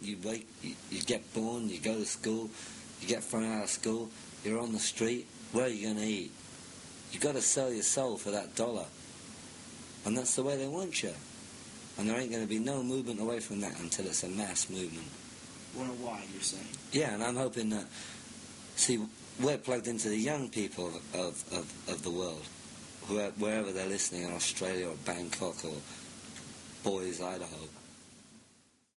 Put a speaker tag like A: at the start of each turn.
A: you get born, you go to school, you get thrown out of school, you're on the street, where are you going to eat? You've got to sell your soul for that dollar. And that's the way they want you. And there ain't going to be no movement away from that until it's a mass movement.
B: Worldwide, you're saying?
A: Yeah, and I'm hoping that, see, we're plugged into the young people of the world, wherever they're listening, in Australia or Bangkok or Boise, Idaho.